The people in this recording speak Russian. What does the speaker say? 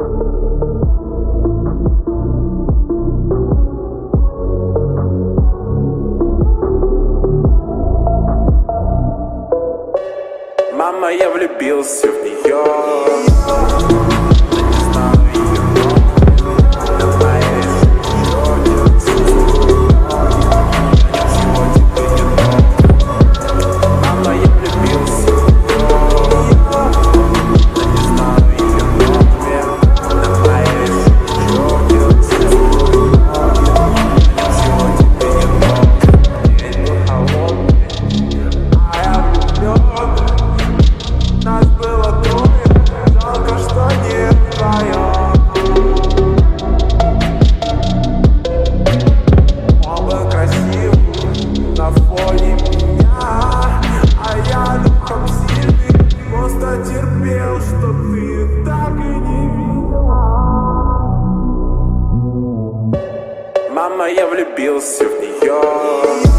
Мама, я влюбился в нее. Нас было трое, жалко, что не вдвоем. Он был красивым на фоне меня, а я духом сильный, просто терпел, что ты так и не видела. Мама, я влюбился в нее.